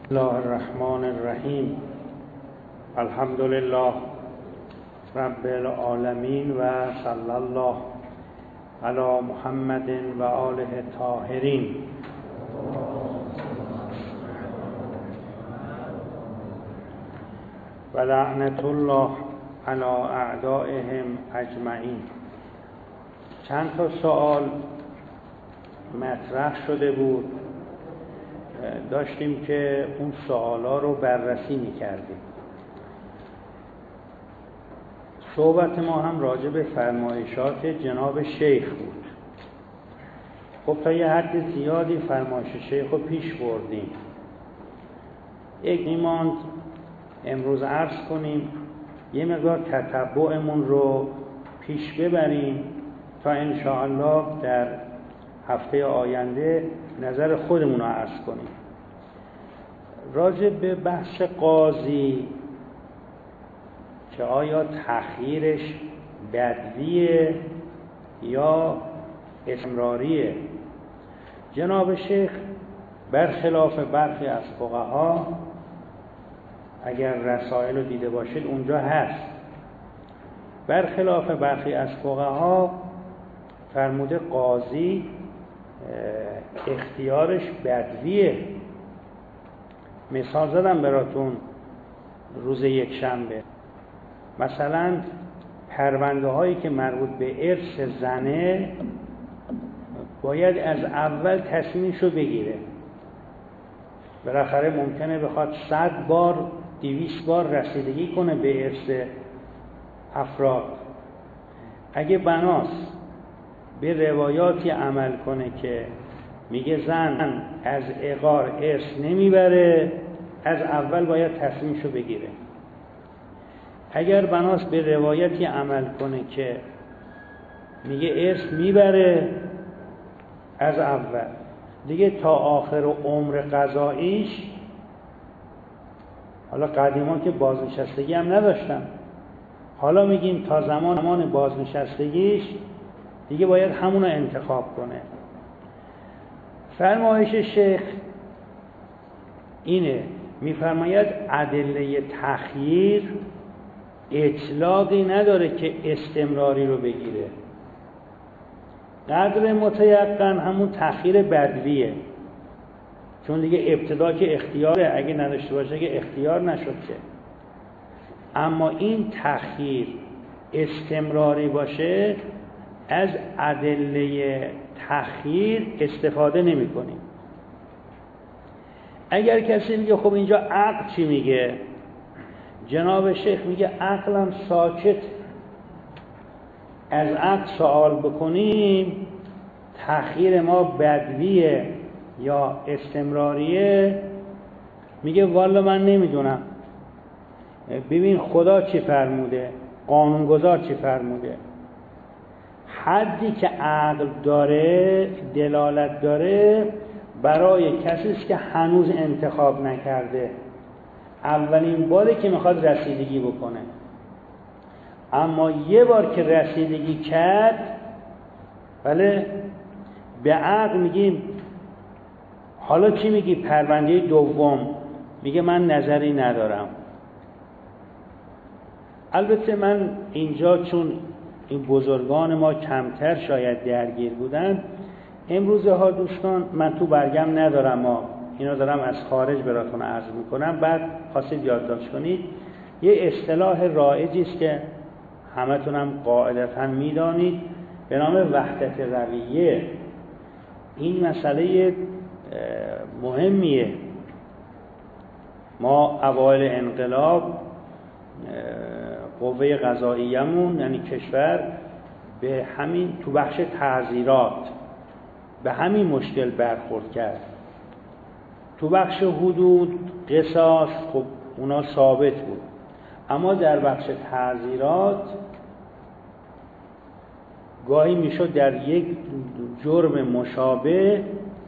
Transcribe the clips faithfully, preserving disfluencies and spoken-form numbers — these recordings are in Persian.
الله الرحمن الرحیم. الحمد لله رب العالمین و صلی الله علی محمد و آله الطاهرین. و لعنت الله علی اعدائهم اجمعین. چند تا سوال مطرح شده بود، داشتیم که اون سوالا رو بررسی می‌کردیم. صحبت ما هم راجع به فرمایشات جناب شیخ بود. خب تا یه حد زیادی فرمایش شیخ رو پیش بردیم. یک ایمان امروز عرض کنیم یه مقدار تتبعمون رو پیش ببریم تا انشاءالله در هفته آینده نظر خودمون رو عرض کنیم. راجع به بحث قاضی که آیا تأخیرش بدویه یا استمراریه، جناب شیخ برخلاف برخی از فقها، اگر رسائل رو دیده باشید اونجا هست، برخلاف برخی از فقها فرموده قاضی اختیارش بدویه. مثال زدم براتون روز یک شنبه، مثلا پرونده هایی که مربوط به ارث زنه باید از اول تصمیمش رو بگیره. بالاخره ممکنه بخواد صد بار دویست بار رسیدگی کنه به ارث افراد. اگه بناست به روایاتی عمل کنه که میگه زن از عقار ارث نمیبره، از اول باید تصمیمشو بگیره. اگر بناست به روایتی عمل کنه که میگه ارث میبره، از اول دیگه تا آخر عمر قضاییش. حالا قدیما که بازنشستگی هم نداشتن، حالا میگیم تا زمان زمان بازنشستگیش دیگه باید همونو انتخاب کنه. فرمایش شیخ اینه، میفرماید ادله تخییر اطلاقی نداره که استمراری رو بگیره. قدر متیقن همون تخییر بدویه، چون دیگه ابتدا که اختیاره، اگه نداشته باشه که اختیار نشد که. اما این تخییر استمراری باشه، از ادله تخییر استفاده نمی کنیم. اگر کسی میگه خب اینجا عقل چی میگه، جناب شیخ میگه عقلم ساکت، از عقل سوال بکنیم تخییر ما بدویه یا استمراریه، میگه والا من نمیدونم، ببین خدا چی فرموده، قانونگذار چی فرموده. حدی که عقل داره، دلالت داره، برای کسی است که هنوز انتخاب نکرده، اولین باره که میخواد رسیدگی بکنه. اما یه بار که رسیدگی کرد، بله، به عقل میگیم حالا چی میگی پرونده دوم؟ میگه من نظری ندارم. البته من اینجا چون این بزرگان ما کمتر شاید درگیر بودن، امروزه ها دوستان من تو برگم ندارم، ما اینا دارم از خارج براتون عرض میکنم، بعد خواستید یادداشت کنید. یه اصطلاح رایجی است که همتونم قاعدتاً میدانید، به نام وحدت رویه. این مسئله مهمیه. ما اوایل انقلاب قوه قضاییه‌مون یعنی کشور به همین تو بخش تعزیرات به همین مشکل برخورد کرد. تو بخش حدود قصاص خب اونا ثابت بود، اما در بخش تعزیرات گاهی میشد در یک جرم مشابه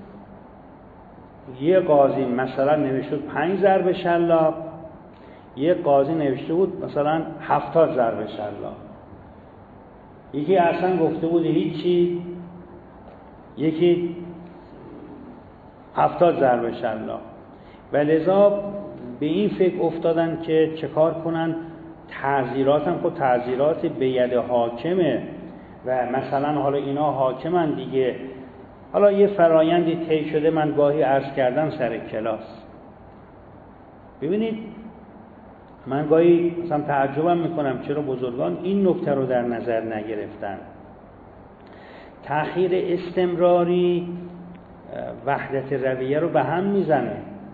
یه قاضی مثلا نوشته بود پنج ضرب شلاق، یه قاضی نوشته بود مثلا هفتاد ضرب شلاق، یکی اصلا گفته بود هیچی، یکی هفتاد ضرب شلاق. و لذا به این فکر افتادن که چه کار کنن. تعزیرات هم خب تعزیرات به ید حاکمه و مثلا حالا اینا حاکمن دیگه. حالا یه فرایندی طی شده، من گاهی عرض کردم سر کلاس. ببینید من گاهی مثلا تعجبم میکنم چرا بزرگان این نکته رو در نظر نگرفتن. تأخیر استمراری وحدت رویه رو به هم میزنه.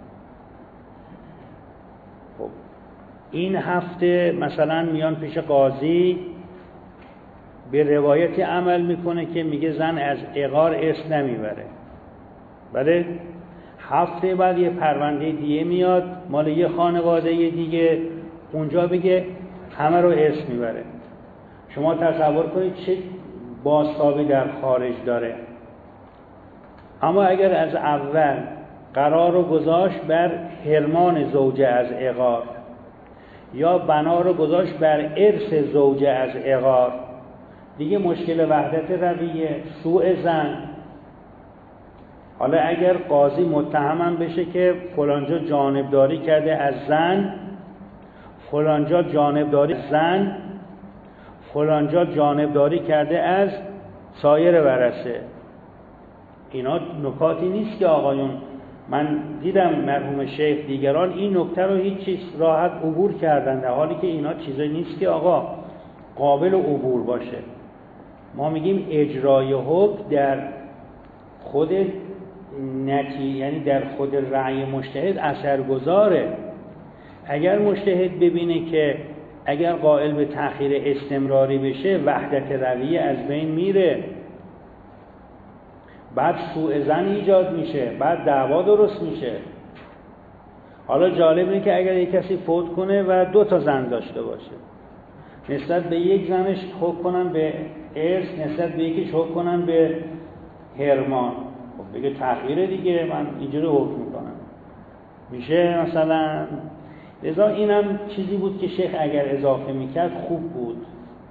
خب این هفته مثلا میان پیش قاضی به روایتی عمل میکنه که میگه زن از عقار ارث نمیبره. بله هفته بعد یه پرونده دیگه میاد مال یه خانواده دیگه، اونجا بگه همه رو ارث میبره. شما تصور کنید چه بازتابی در خارج داره. اما اگر از اول قرار رو گذاشت بر حرمان زوجه از عقار یا بنا رو گذاشت بر ارث زوجه از عقار، دیگه مشکل وحدت رویه، سوء زن. حالا اگر قاضی متهمم بشه که فلانجا جانبداری کرده از زن، فلانجا جانبداری زن، فلانجا جانبداری کرده از سایر ورثه، اینا نکاتی نیست که آقایون، من دیدم مرحوم شیخ دیگران این نکته رو هیچ چیز راحت عبور کردن، در حالی که اینا چیزایی نیست که آقا قابل عبور باشه. ما میگیم اجرای حکم در خود نتی، یعنی در خود رأی مجتهد اثرگذاره. اگر مجتهد ببینه که اگر قائل به تأخیر استمراری بشه وحدت رویه از بین میره، بعد سوء ظن ایجاد میشه، بعد دعوا درست میشه. حالا جالب اینه که اگر یک کسی فوت کنه و دو تا زن داشته باشه، نسبت به یک زنش حکم کنن به ارث، نسبت به یکیش حکم کنن به حرمان، خب بگه تأخیر دیگه، من اینجوری حکم میکنم، میشه مثلا. لذا اینم چیزی بود که شیخ اگر اضافه میکرد خوب بود.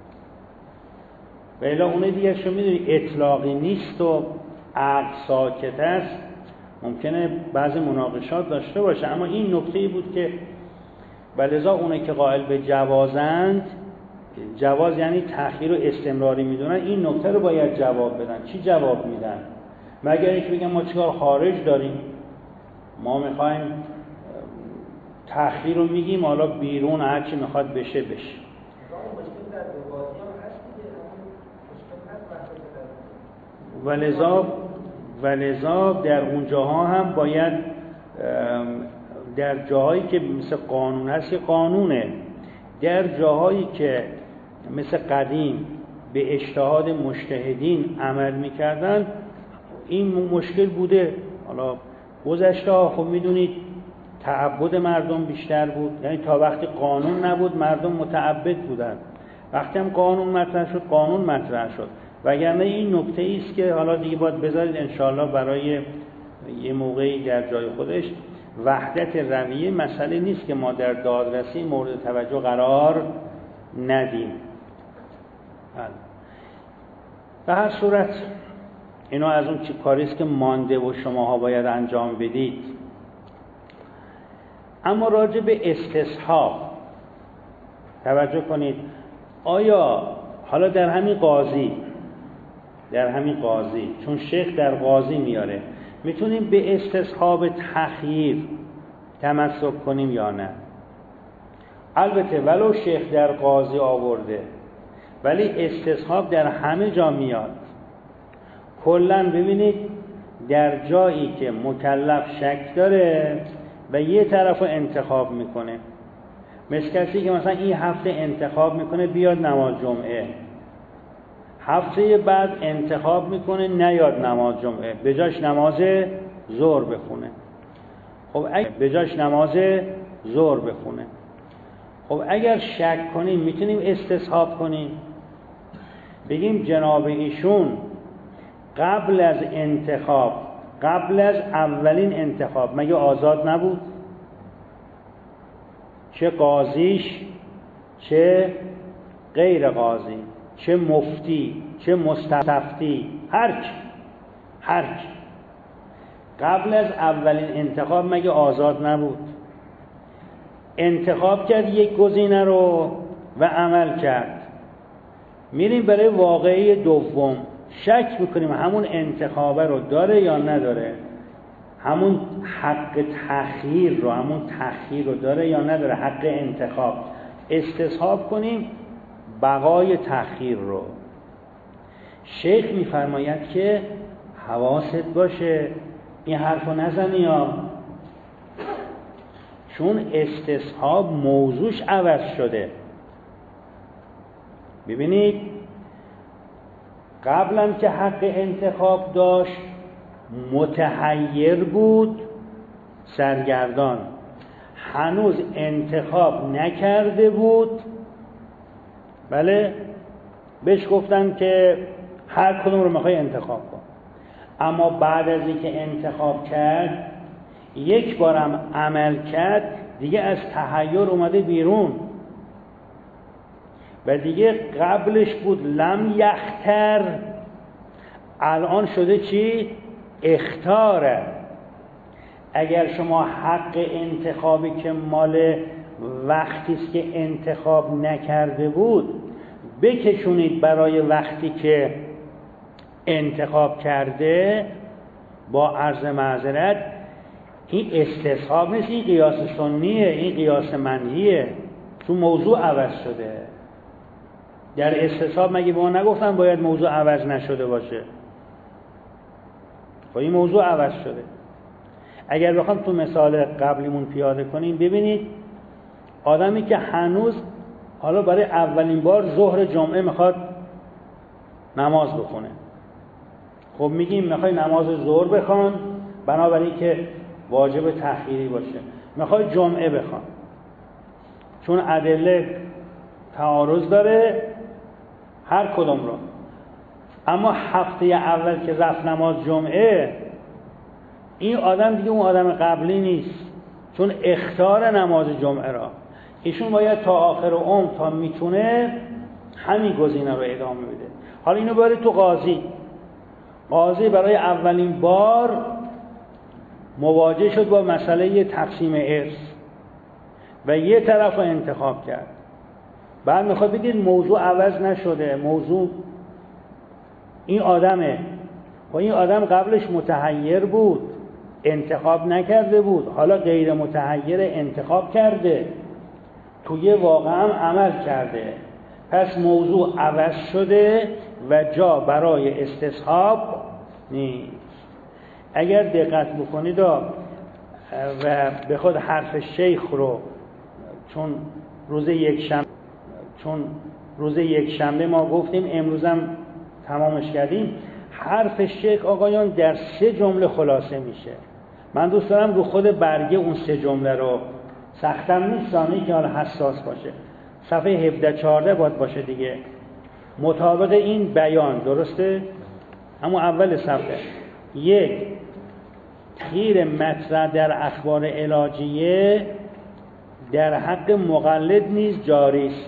و الا اونه دیگه شما میدونی اطلاقی نیست و عقل ساکت است، ممکنه بعضی مناقشات داشته باشه، اما این نکته‌ای بود که ولذا اونه که قائل به جوازند، جواز یعنی تأخیر و استمراری میدونن، این نکته رو باید جواب بدن. چی جواب میدن؟ مگر اینکه بگن ما چیکار خارج داریم، ما میخوایم تأخیر رو میگیم، حالا بیرون هر چی میخواد بشه بشه. ولذا ولذا در اون جاها هم باید در جاهایی که مثل قانون هست که قانونه، در جاهایی که مثل قدیم به اجتهاد مجتهدین عمل میکردن این مشکل بوده. حالا گذشته ها خب میدونید تعبد مردم بیشتر بود، یعنی تا وقتی قانون نبود مردم متعبد بودن، وقتی هم قانون مطرح شد قانون مطرح شد. وگرنه این نکته ایست که حالا دیگه باید بذارید انشاءالله برای یه موقعی در جای خودش. وحدت رویه مسئله نیست که ما در دادرسی مورد توجه قرار ندیم. به هر صورت اینا از اون چی کاریست که مانده و شماها باید انجام بدید. اما راجع به استصحاب توجه کنید. آیا حالا در همین قاضی در همین قاضی چون شیخ در قاضی میاره، میتونیم به استصحاب تخییر تمسک کنیم یا نه؟ البته ولو شیخ در قاضی آورده ولی استصحاب در همه جا میاد. کلن ببینید در جایی که مکلف شک داره و یه طرف رو انتخاب میکنه، مثل کسی که مثلا این هفته انتخاب میکنه بیاد نماز جمعه، هفته بعد انتخاب میکنه نیاد نماز جمعه، به جاش نماز ظهر بخونه. خب اگر به جاش نماز ظهر بخونه، خب اگر شک کنیم میتونیم استصحاب کنیم، بگیم جناب ایشون قبل از انتخاب، قبل از اولین انتخاب مگه آزاد نبود؟ چه قاضیش، چه غیر قاضی، چه مفتی، چه مستفتی، هر کی هر کی قبل از اولین انتخاب مگه آزاد نبود؟ انتخاب کرد یک گزینه رو و عمل کرد. میریم برای واقعه دوم، شک میکنیم همون انتخابه رو داره یا نداره، همون حق تخییر رو همون تخییر رو داره یا نداره، حق انتخاب. استصحاب کنیم بقای تخییر رو. شیخ میفرماید که حواست باشه این حرف رو نزنی ها، چون استصحاب موضوعش عوض شده. ببینید قبلا که حق انتخاب داشت متحیر بود سرگردان، هنوز انتخاب نکرده بود. بله بهش گفتن که هر کدوم رو میخوای انتخاب کن، اما بعد از اینکه انتخاب کرد یک بارم عمل کرد دیگه از تحیر اومده بیرون و دیگه قبلش بود لم یختر، الان شده چی؟ اختاره. اگر شما حق انتخابی که مال وقتی است که انتخاب نکرده بود بکشونید برای وقتی که انتخاب کرده، با عرض معذرت این استصحاب نیست، این قیاس سنیه، این قیاس منهیه، چون موضوع عوض شده. در استصحاب مگه به ما نگفتن باید موضوع عوض نشده باشه؟ خب این موضوع عوض شده. اگر بخوام تو مثال قبلیمون پیاده کنیم، ببینید آدمی که هنوز حالا برای اولین بار ظهر جمعه میخواد نماز بخونه، خب میگیم میخوای نماز ظهر بخوان بنابراین که واجب تأخیری باشه، میخوای جمعه بخوان چون ادله تعارض داره هر کدوم رو. اما هفته اول که رفت نماز جمعه، این آدم دیگه اون آدم قبلی نیست، چون اختار نماز جمعه را ایشون باید تا آخر عمر تا میتونه همین گزینه رو ادامه بده. حالا اینو باره تو قاضی، قاضی برای اولین بار مواجه شد با مسئله تقسیم ارث و یه طرف رو انتخاب کرد. بعد میخواد بگید موضوع عوض نشده، موضوع این آدمه. و این آدم قبلش متحیر بود انتخاب نکرده بود، حالا غیر متحیر انتخاب کرده، توی واقعا عمل کرده، پس موضوع عوض شده و جا برای استصحاب نیست. اگر دقت بکنید و به خود حرف شیخ رو، چون روز یک شنبه چون روز یک شنبه ما گفتیم امروزم تمامش کردیم، حرف شیخ آقایان در سه جمله خلاصه میشه. من دوست دارم رو خود برگه اون سه جمله رو، سختم نیست زانی که حالا حساس باشه، صفحه هفده چهارده باید باشه دیگه، مطابق این بیان درسته؟ اما اول صفحه یک، تغییر مطرح در اخبار علاجیه در حق مقلد نیز جاری است.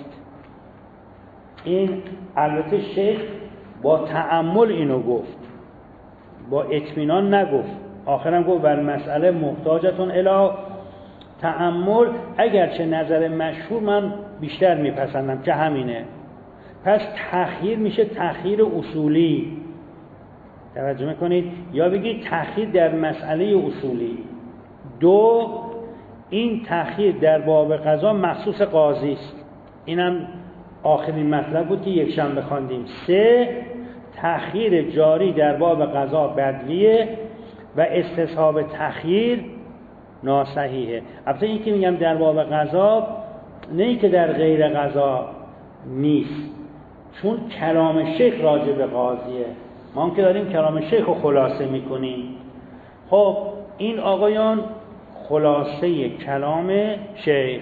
این البته شیخ با تأمل اینو گفت، با اطمینان نگفت، آخرم گفت بر مسئله محتاجتون الی تأمل، اگرچه نظر مشهور من بیشتر میپسندم که همینه. پس تأخیر میشه تأخیر اصولی، توجه میکنید، یا بگید تأخیر در مسئله اصولی. دو، این تأخیر در باب قضا مخصوص قاضی است، اینم آخرین مطلب بود که یک شنبه خواندیم. سه، تأخیر جاری در باب قضا بدویه و استصحاب تأخیر ناصحیحه. البته این که میگم در باب قضا، نه ای که در غیر قضا نیست، چون کلام شیخ راجع به قاضیه، ما هم که داریم کلام شیخ رو خلاصه میکنیم. خب این آقایان خلاصه کلام شیخ.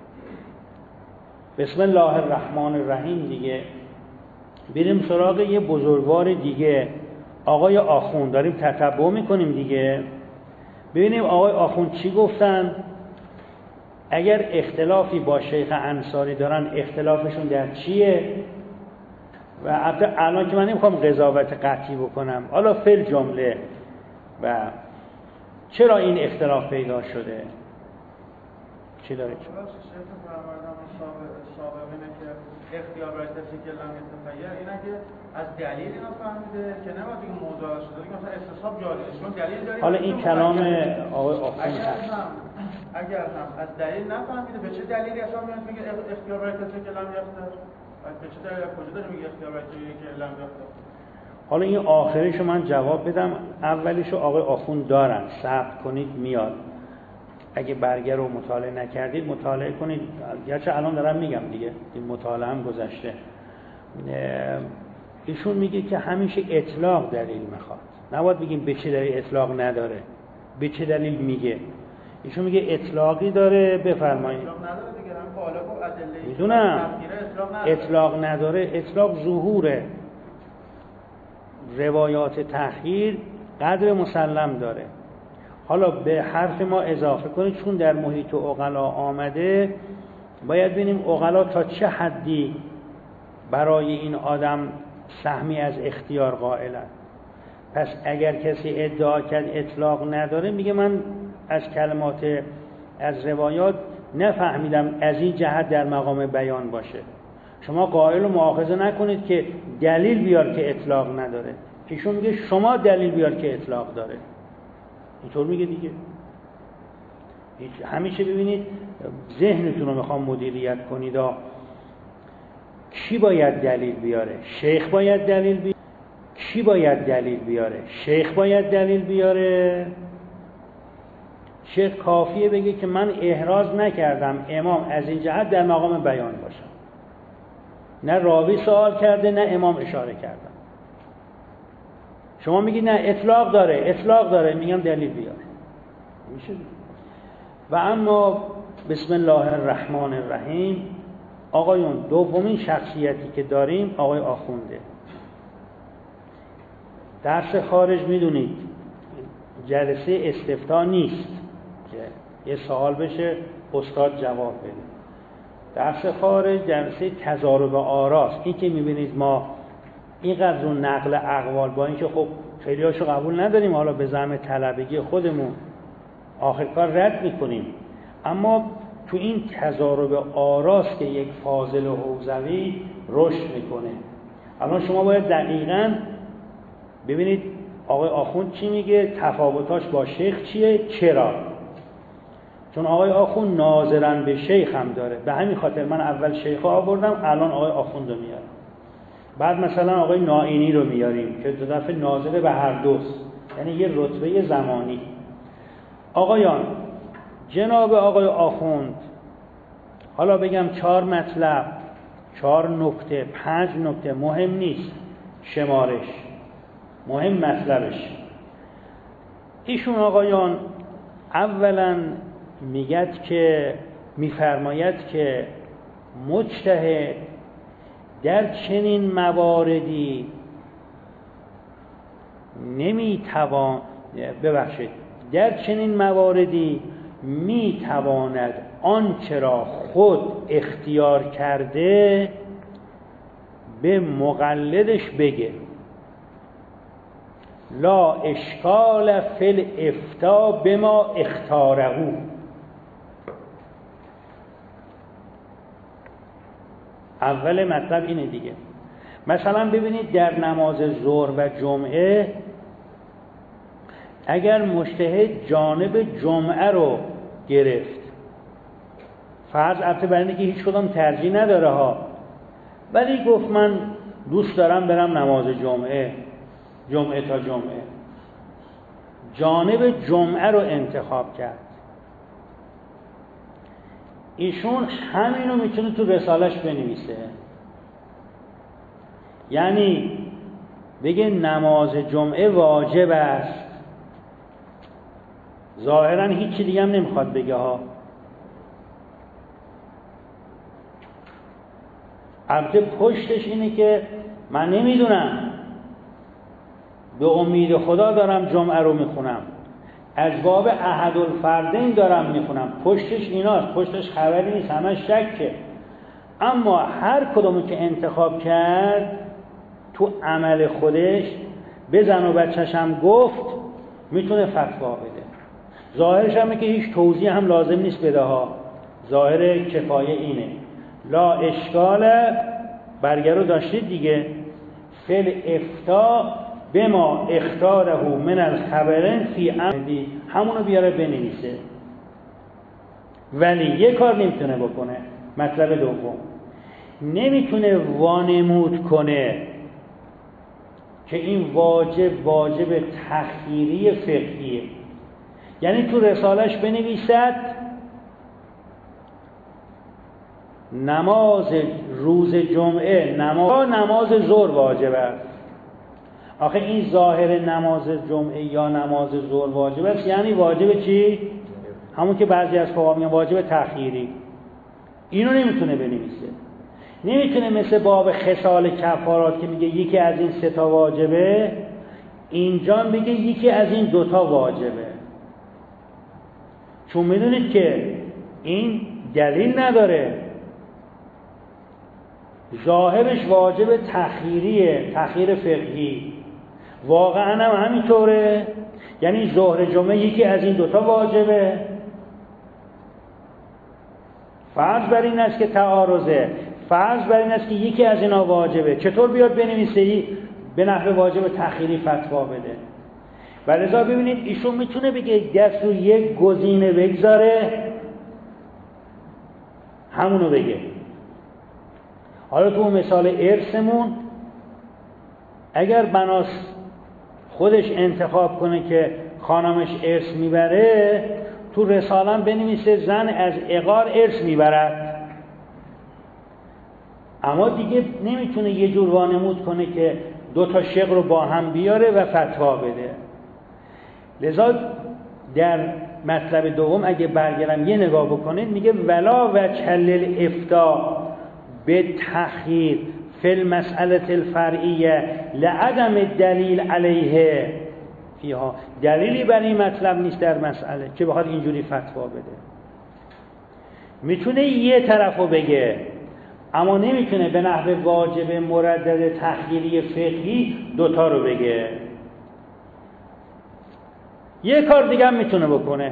بسم الله الرحمن الرحیم دیگه. بریم سراغ یه بزرگوار دیگه، آقای آخوند، داریم تتبع میکنیم دیگه. ببینیم آقای آخوند چی گفتن. اگر اختلافی با شیخ انصاری دارن، اختلافشون در چیه؟ و الان که من نمیخوام قضاوت قطعی بکنم، حالا فل جمله و چرا این اختلاف پیدا شده؟ چی داره؟ اختیار برای کسی که لم یتخیر اینه که از دلیل اینا فهمیده که نباید دیگه موضوع شده که مثلا استصحاب جاریه چون دلیل داره. حالا این کلام آقای آخوند اگر هم اگر هم از دلیل نفهمیده به چه دلیلی اصلا میگه اختیار برای کسی که لم یتخیر؟ به چه دلیل کجا داره میگه اختیار برای کسی که لم یتخیر؟ حالا این آخریشو من جواب بدم، اولیشو آقای آخوند دارن، ثبت کنید میاد. اگه برگه رو مطالعه نکردید مطالعه کنید، گرچه الان دارم میگم دیگه این مطالعه هم گذشته. ایشون میگه که همیشه اطلاق دلیل میخواد، نباید بگیم به چه دلیل اطلاق نداره، به چه دلیل میگه. ایشون میگه اطلاقی داره، بفرمایید. اطلاق نداره دیگه، هم قالب و ادله میدونم اطلاق نداره. اطلاق ظهوره، روایات تأخیر قدر مسلم داره. حالا به حرف ما اضافه کنید چون در محیط عقلا آمده، باید ببینیم عقلا تا چه حدی برای این آدم سهمی از اختیار قائلند. پس اگر کسی ادعا کرد اطلاق نداره، میگه من از کلمات از روایات نفهمیدم از این جهت در مقام بیان باشه. شما قائل و مؤاخذه نکنید که دلیل بیار که اطلاق نداره. ایشون میگه شما دلیل بیار که اطلاق داره. اینطور میگه دیگه. همیشه ببینید ذهنتون رو میخوام مدیریت کنید. کی باید دلیل بیاره؟ شیخ باید دلیل بیاره. کی باید دلیل بیاره؟ شیخ باید دلیل بیاره. شیخ کافیه بگه که من احراز نکردم امام از این جهت در مقام بیان باشم. نه راوی سوال کرده نه امام اشاره کردن. شما میگید نه اطلاق داره، اطلاق داره، میگم دلیل بیار. میشه. و اما بسم الله الرحمن الرحیم، آقایون دومین شخصیتی که داریم آقای آخونده. درس خارج میدونید جلسه استفتاء نیست که یه سوال بشه استاد جواب بده. درس خارج جلسه تضارب آراست. این که میبینید ما اینقدر رو نقل اقوال، با اینکه خب خیلی هاشو قبول نداریم، حالا به زعم طلبگی خودمون آخر کار رد میکنیم، اما تو این تضارب آراست که یک فاضل و حوزوی رشد میکنه. الان شما باید دقیقاً ببینید آقای آخوند چی میگه، تفاوتاش با شیخ چیه، چرا؟ چون آقای آخوند ناظرن به شیخ هم داره، به همین خاطر من اول شیخ آوردم، الان آقای آخوند رو میارم. بعد مثلا آقای نائینی رو میاریم که دو دفعه ناظر به هر دوست، یعنی یه رتبه زمانی. آقایان، جناب آقای آخوند، حالا بگم چهار مطلب، چهار نکته، پنج نکته، مهم نیست شمارش، مهم مطلبش. ایشون آقایان اولا میگد که میفرماید که مجتهد در چنین مواردی نمیتوان ببخشید در چنین مواردی میتواند آنچه را خود اختیار کرده به مقلدش بگه. لا اشکال فی الافتا بما اختاره. اول مطلب اینه دیگه. مثلا ببینید در نماز ظهر و جمعه اگر مجتهد جانب جمعه رو گرفت، فرض البته برای اینکه هیچ کدام ترجیح نداره ها، ولی گفت من دوست دارم برم نماز جمعه، جمعه تا جمعه، جانب جمعه رو انتخاب کرد. ایشون همینو میتونه تو رسالش بنویسه، یعنی بگه نماز جمعه واجب است. ظاهرا هیچی دیگه هم نمیخواد بگه ها. البته پشتش اینه که من نمیدونم، به امید خدا دارم جمعه رو میخونم، از باب احدالفردین دارم میخونم. پشتش ایناست، پشتش خبری نیست، همه شکه. اما هر کدومو که انتخاب کرد تو عمل خودش بزن و بچه‌ش هم گفت میتونه فتوا بده. ظاهرش همه که هیچ توضیح هم لازم نیست بده ها، ظاهر کفایه اینه. لا اشکال برگر رو داشتید دیگه، فعل افتا به ما اختاره من الخبرن فی عمدی، همونو بیاره بنویسه. ولی یک کار نمیتونه بکنه. مطلب دوم، نمیتونه وانمود کنه که این واجب واجب تخییری فقهیه. یعنی تو رسالش بنویسد نماز روز جمعه نماز نماز ظهر واجب است. آخه این ظاهر نماز جمعه یا نماز ظهر واجب است یعنی واجب چی؟ همون که بعضی از فقها میگن واجب تخییری. اینو نمیتونه بنویسه. نمیتونه مثل باب خصال کفارات که میگه یکی از این سه تا واجبه، اینجا بگه یکی از این دوتا واجبه. چون میدونید که این دلیل نداره، ظاهرش واجب تخییریه، تخییر فقهی. واقعا هم همینطوره، یعنی ظهر جمعه یکی از این دوتا واجبه. فرض بر این است که تعارضه، فرض بر این است که یکی از اینا واجبه، چطور بیاد بنویسه به نحو واجب تخییری فتوا بده؟ ولذا ببینید ایشون میتونه بگه دست رو یک گزینه بگذاره همونو بگه. حالا تو مثال ارثمون اگر بناس خودش انتخاب کنه که خانمش ارث میبره، تو رسالم بنویسه زن از عقار ارث میبرد، اما دیگه نمیتونه یه جور وانمود کنه که دو تا شق رو با هم بیاره و فتوا بده. لذا در مطلب دوم اگه برگردم یه نگاه بکنید، میگه ولا وجه للافتا به تخییر فی المسئله الفرعیه لعدم دلیل علیه فیها. دلیلی برای این مطلب نیست در مسئله که بخواد اینجوری فتوا بده. میتونه یه طرفو بگه اما نمیتونه به نحو واجب مردد تخییری فقهی دوتا رو بگه. یه کار دیگه هم میتونه بکنه،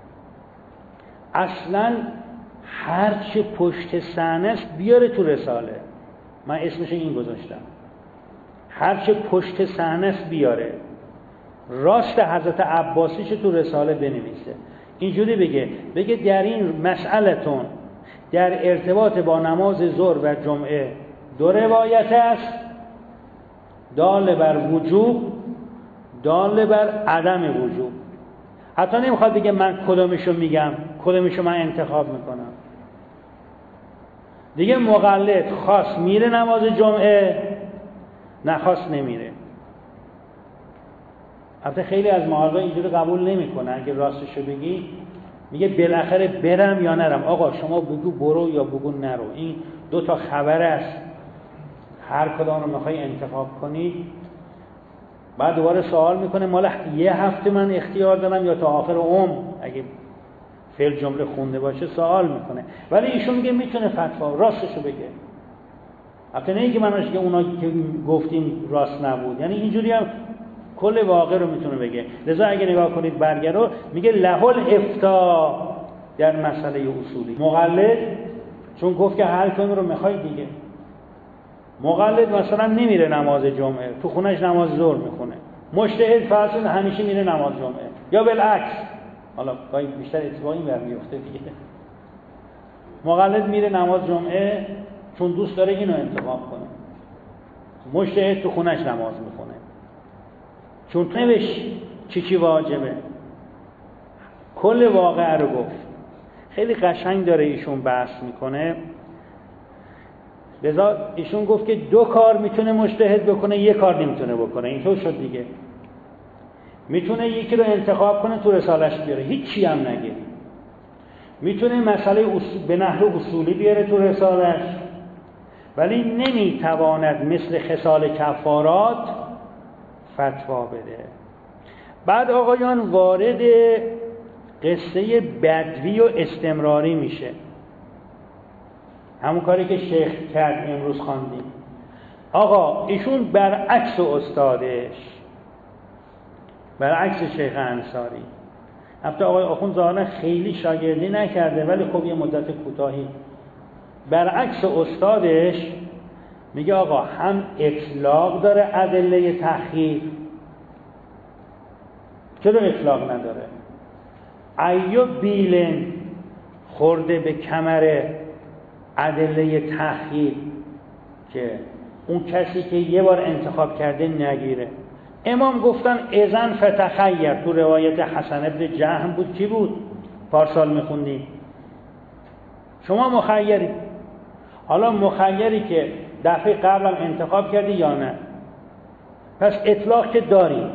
اصلا هرچه پشت صحنه است بیاره تو رساله. من اسمش این گذاشتم، هرچه پشت صحنه است بیاره. راست حضرت عباسیش تو رساله بنویسه، اینجوری بگه بگه در این مسئلتون در ارتباط با نماز ظهر و جمعه دو روایت است، دال بر وجوب، دال بر عدم وجوب. حتی نمیخواد بگه من کدومشو میگم، کدومشو من انتخاب میکنم. دیگه مقلد خاص میره نماز جمعه، نخواست نمیره. البته خیلی از مهاجرا اینجوری قبول نمیکنه. اگه راستشو بگی میگه بالاخره برم یا نرم. آقا شما بگو برو یا بگو نرو، این دو تا خبر است، هر کدام رو میخوای انتخاب کنی. بعد دوباره سوال میکنه مال یه هفته من اختیار دارم یا تا آخر عمر، اگه فعل جمله خونده باشه سوال میکنه. ولی ایشون میگه میتونه فتوا راستشو بگه. البته نه اینکه منش که اونا که گفتیم راست نبود، یعنی اینجوری هم کل واقع رو میتونه بگه. لذا اگه نگاه کنید برگر رو میگه لهل افتا در مسئله اصولی. مقلد چون گفت که هر کدوم رو میخوای دیگه. مقلد مثلا نمیره نماز جمعه، تو خونش نماز ظهر میخونه. مجتهد فرض همیشه میره نماز جمعه، یا بالعکس، حالا گاهی بیشتر اتفاقی این برمیفته دیگه. مقلد میره نماز جمعه چون دوست داره اینو انتخاب کنه. مجتهد تو خونش نماز میخونه چون نوش چی چی واجبه. کل واقعه رو گفت. خیلی قشنگ داره ایشون بحث میکنه. لذا ایشون گفت که دو کار میتونه مجتهد بکنه، یک کار نمیتونه بکنه. اینطور شد دیگه. میتونه یکی رو انتخاب کنه تو رسالش بیاره، هیچی هم نگه. میتونه مسئله اصول به نحو اصولی بیاره تو رسالش، ولی نمیتواند مثل خصال کفارات فتوا بده. بعد آقایان وارد قصه بدوی و استمراری میشه، همون کاری که شیخ کرد امروز خواندیم. آقا ایشون برعکس استادش، برعکس شیخ انصاری، البته آقای آخوند ظاهرا خیلی شاگردی نکرده، ولی خب یه مدت کوتاهی. برعکس استادش میگه آقا هم اطلاق داره ادله تخییر، چرا اطلاق نداره؟ ایو بیلن خورده به کمر ادله تخییر که اون کسی که یه بار انتخاب کرده نگیره. امام گفتن اذن فتخیر، تو روایت حسن ابن جهم بود. کی بود؟ پارسال میخوندیم. شما مخیری. حالا مخیری که دفعه قبلم انتخاب کردی یا نه؟ پس اطلاق که داریم،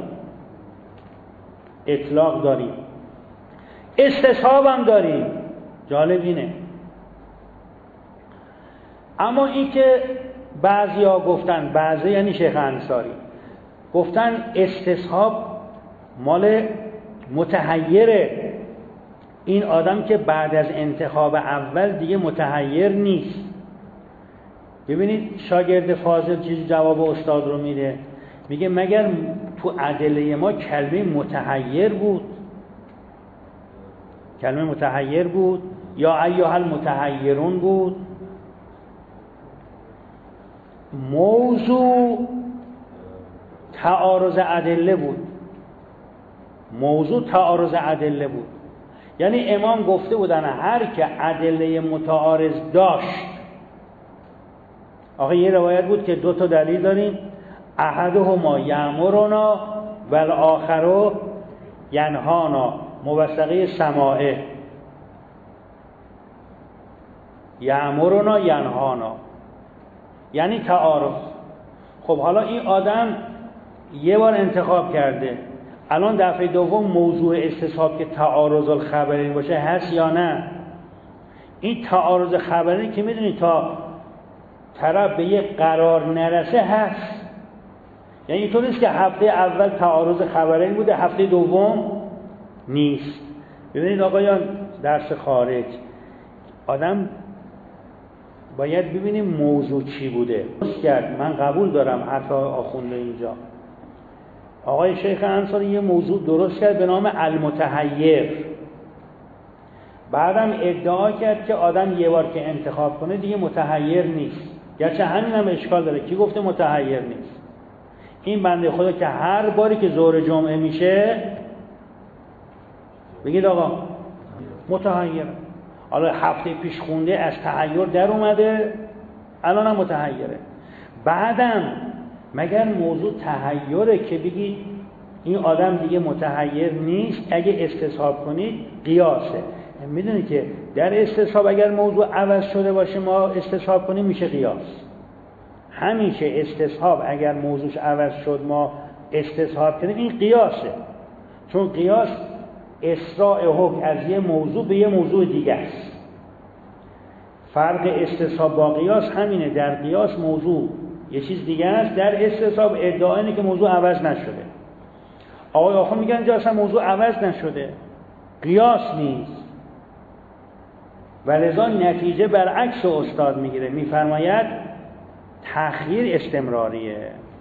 اطلاق داریم، استصحاب هم داریم. جالب اینه. اما این که بعضی ها گفتن، بعضی یعنی شیخ انصاری گفتن استصحاب مال متحیره، این آدم که بعد از انتخاب اول دیگه متحیر نیست. ببینید شاگرد فاضل چیزی جواب استاد رو میده، میگه مگر تو ادله ما کلمه متحیر بود؟ کلمه متحیر بود یا ایها المتحیرون بود؟ موضوع تعارض ادله بود. موضوع تعارض ادله بود. یعنی امام گفته بودن هر که ادله متعارض داشت. آخه یه روایت بود که دو تا دلیل داریم، احدهما یأمرنا و الاخر ینهانا، موثقه سماعه، یأمرنا ینهانا یعنی تعارض. خب حالا این آدم یه بار انتخاب کرده، الان دفعه دوم موضوع استصحاب که تعارض الخبرین باشه هست یا نه؟ این تعارض خبرین که میدونی تا طرف به یه قرار نرسه هست. یعنی اینطور نیست که هفته اول تعارض خبرین بوده هفته دوم نیست. ببینید آقایان، درس خارج آدم باید ببینیم موضوع چی بوده. کرد من قبول دارم حرف آخونده اینجا. آقای شیخ انصاری یه موضوع درست کرد به نام المتحیر. بعدم ادعا کرد که آدم یه بار که انتخاب کنه دیگه متحیر نیست. گرچه همین هم اشکال داره. کی گفته متحیر نیست؟ این بنده خدا که هر باری که ظهر جمعه میشه بگید آقا متحیر. حالا هفته پیش خونده از تحیر در اومده، الان هم متحیره. بعدم مگر موضوع تحیره که بگید این آدم دیگه متحیر نیست؟ اگه استصحاب کنید قیاسه. میدونید که در استصحاب اگر موضوع عوض شده باشه ما استصحاب کنیم میشه قیاس. همیشه استصحاب اگر موضوعش عوض شد ما استصحاب کنیم این قیاسه. چون قیاس اسراع حکم از یه موضوع به یه موضوع دیگه است. فرق استصحاب با قیاس همینه. در قیاس موضوع یه چیز دیگه است، در استصحاب ادعا اینه که موضوع عوض نشده. آقای آخوند میگن اینجا اصلا موضوع عوض نشده، قیاس نیست. ولذا نتیجه برعکس استاد میگیره، میفرماید تأخیر استمراریه.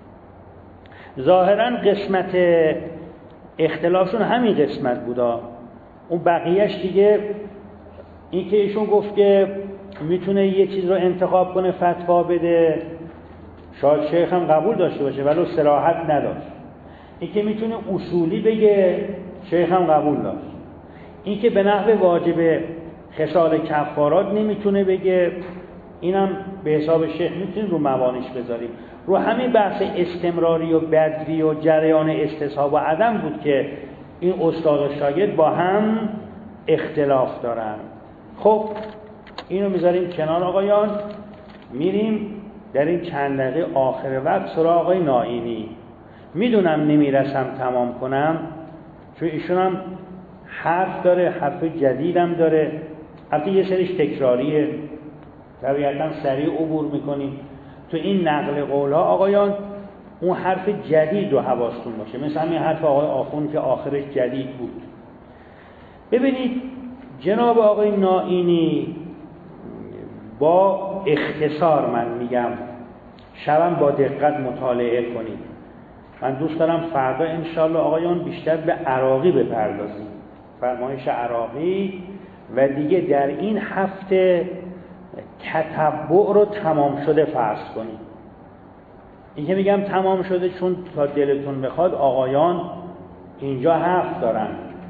ظاهرا قسمت اختلافشون همین قسمت بودا، اون بقیهش دیگه این که ایشون گفت که میتونه یه چیز رو انتخاب کنه فتوا بده، شاید شیخ هم قبول داشته باشه ولی صراحت نداشت. این که میتونه اصولی بگه شیخ هم قبول داشت. این که به نحو واجب خصال کفارات نمیتونه بگه، اینم به حساب شیخ میتونیم رو موانش بذاریم. رو همین بحث استمراری و بدوی و جریان استصحاب و عدم بود که این استاد و شاگرد با هم اختلاف دارن. خب اینو میذاریم کنار آقایان، میریم در این چند دقیقه آخر وقت سراغ آقای نائینی. میدونم نمیرسم تمام کنم چون ایشون هم حرف داره، حرف جدیدم داره. البته یه سریش تکراریه، طبیعتا سریع عبور میکنیم. تو این نقل قولها آقایان اون حرف جدید رو حواستون باشه، مثل همین حرف آقای آخوند که آخرش جدید بود. ببینید جناب آقای نائینی با اختصار من میگم، شبم با دقت مطالعه کنید. من دوست دارم فردا انشالله آقایان بیشتر به عراقی بپردازیم. فرمایش عراقی و دیگه در این هفته تتبع رو تمام شده فرض کنید. این که میگم تمام شده چون تا دلتون بخواد آقایان اینجا هفت دارن.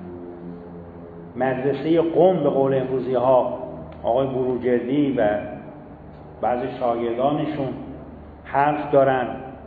مدرسه قم به قول امروزی ها آقای بروجردی و بعضی شاگردانشون حرف دارن.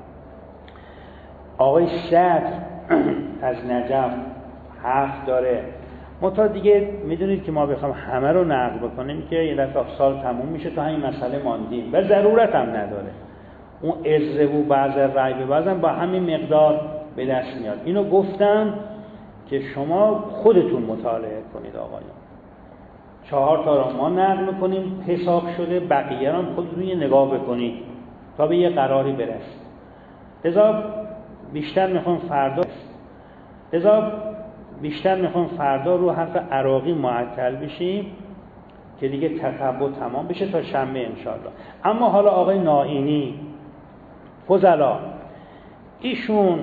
آقای صدر از نجف حرف داره. منتها دیگه میدونید که ما بخوام همه رو نقل بکنیم که یه دفعه سال تموم میشه، تا همین مسئله ماندیم و ضرورت هم نداره. اون ازره و بعض رای به بعضم با همین مقدار به دست میاد. اینو گفتم که شما خودتون مطالعه کنید آقایان. چهار تا رو ما نقل میکنیم حساب شده، بقیه هم خودتون یه نگاه بکنید تا به یه قراری برسید. لذا بیشتر میخوام فردا لذا بیشتر میخوام فردا رو حرف عراقی معطل بشیم که دیگه تتبع تمام بشه تا شنبه انشاءالله. اما حالا آقای نائینی فضلا، ایشون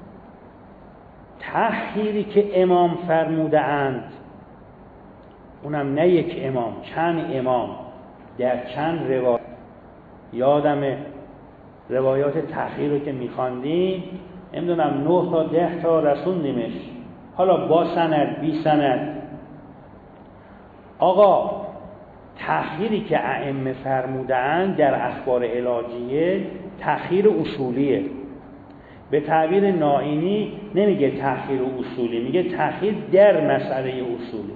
تأخیری که امام فرموده اند، اونم نه یک امام، چند امام در چند روایت، یادم روایات تأخیر رو که میخواندیم نمیدونم نه تا ده تا رسوندیمش، حالا با سند بی سند. آقا تأخیری که ائمه فرمودند در اخبار علاجیه تأخیر اصولیه. به تعبیر نائینی نمیگه تأخیر اصولی، میگه تأخیر در مسئله اصولی.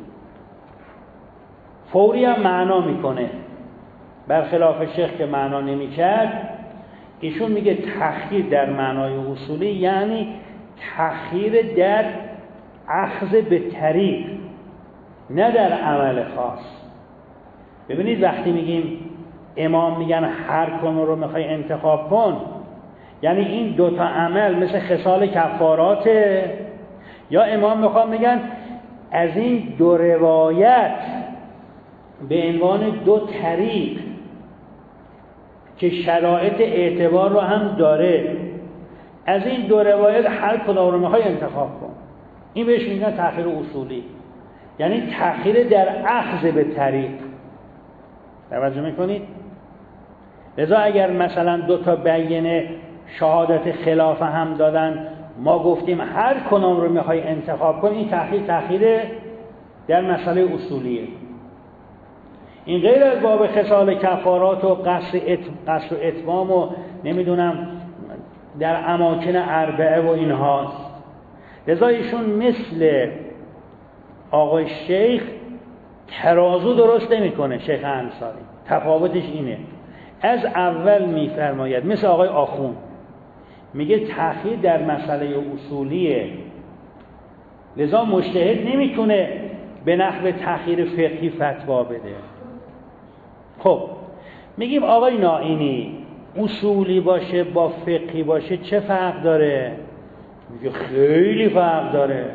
فوری هم معنا میکنه، برخلاف شیخ که معنا نمیکرد. ایشون میگه تأخیر در معنای اصولی یعنی تأخیر در اخذ به طریق، نه در عمل خاص. ببینید وقتی میگیم امام میگن هر کن رو میخوای انتخاب کن، یعنی این دوتا عمل مثل خصال کفاراته، یا امام میخوام میگن از این دو روایت به عنوان دو طریق که شرایط اعتبار رو هم داره، از این دو روایت هر کدام رو میخوای انتخاب کن. این بهش میگن تأخیر اصولی، یعنی تأخیر در اخذ به طریق. توجه میکنید؟ لذا اگر مثلا دو تا بیینه شهادت خلافه هم دادن، ما گفتیم هر کدام رو میخوای انتخاب کن، این تأخیر تأخیر در مسئله اصولیه. این غیر از باب خصال کفارات و قصد ات... و اتمام و نمیدونم در اماکن اربعه و اینهاست. لذا ایشون مثل آقای شیخ ترازو درست نمیکنه. شیخ انصاری تفاوتش اینه، از اول میفرماید مثل آقای آخون میگه تأخیر در مسئله اصولیه، لذا مجتهد نمیتونه به نحو تأخیر فقهی فتوا بده. خب میگیم آقای نائینی اصولی باشه با فقهی باشه چه فرق داره؟ میگه خیلی فرق داره،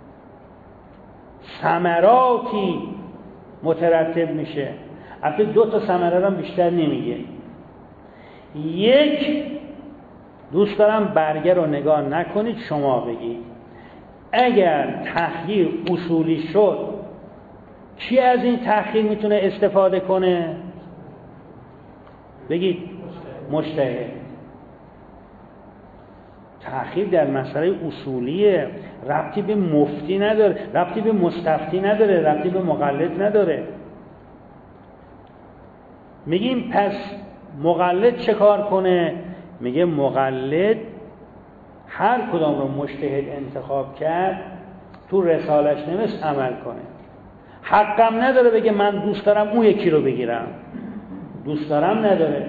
ثمراتی مترتب میشه. البته دو تا ثمره هم بیشتر نمیگه. یک، دوست دارم برگه رو نگاه نکنید، شما بگید اگر تأخیر اصولی شد کی از این تأخیر میتونه استفاده کنه؟ بگید مجتهد. تأخیر در مسئله اصولیه، ربطی به مفتی نداره، ربطی به مستفتی نداره، ربطی به مقلد نداره. میگیم پس مقلد چه کار کنه؟ میگه مقلد هر کدام رو مجتهد انتخاب کرد تو رسالش نوشت عمل کنه. حقم نداره بگه من دوست دارم اون یکی رو بگیرم، دوست دارم نداره.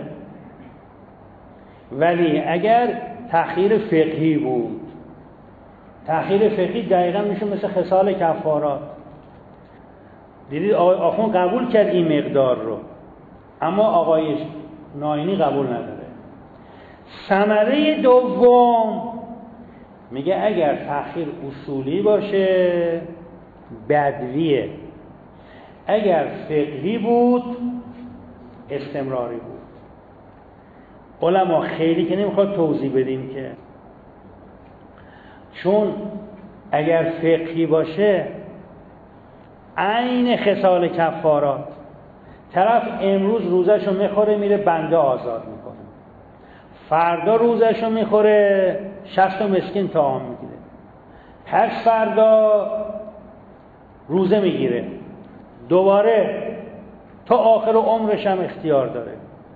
ولی اگر تأخیر فقهی بود، تأخیر فقهی دقیقا میشه مثل خصال کفارات. دیدید آقای آخون قبول کرد این مقدار رو، اما آقای نائینی قبول نداره. ثمره دوم میگه اگر تأخیر اصولی باشه بدویه، اگر فقهی بود استمراری بود. علما خیلی که نمیخواد توضیح بدیم که، چون اگر فقهی باشه عین خصال کفارات. طرف امروز روزشو میخوره میره بنده آزاد میکنه، فردا روزشو میخوره شصت مسکین طعام میگیره، پس فردا روزه میگیره، دوباره تا آخر عمرش هم اختیار داره.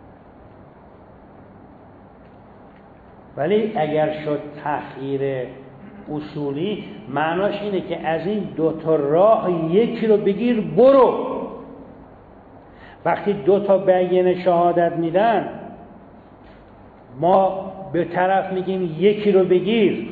ولی اگر شد تأخیر اصولی، معناش اینه که از این دو تا راه یکی رو بگیر برو. وقتی دو تا بیان شهادت میدن، ما به طرف میگیم یکی رو بگیر.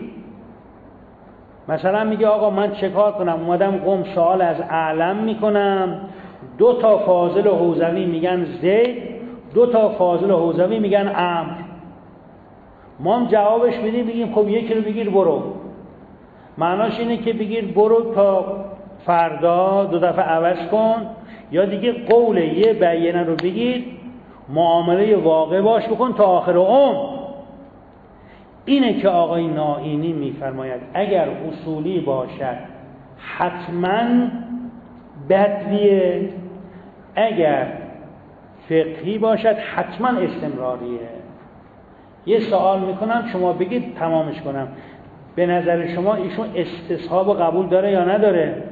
مثلا میگه آقا من چه کار کنم؟ اومدم قم سوال از اعلم میکنم، دو تا فاضل و حوزوی میگن زید، دو تا فاضل و حوزوی میگن عمرو. ما هم جوابش میدیم میگیم خب یکی رو بگیر برو. معناش اینه که بگیر برو تا فردا دو دفعه عوض کن، یا دیگه قول یه بیانه رو بگیر معامله واقع باش بکن تا آخر عمر. اینه که آقای نائینی میفرماید اگر اصولی باشد حتما بدویه، اگر فقهی باشد حتما استمراریه. یه سوال میکنم شما بگید تمامش کنم. به نظر شما ایشون استصحاب قبول داره یا نداره؟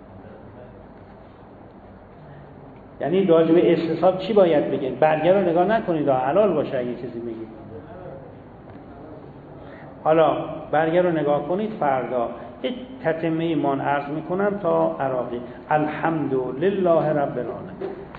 یعنی راجع به استصحاب چی باید بگید؟ برگه رو نگاه نکنید، حلال باشه اگه چیزی بگید. حالا برگه رو نگاه کنید، فردا یک تتمه ایمان عرض میکنم تا عراقی. الحمدلله رب العالمین.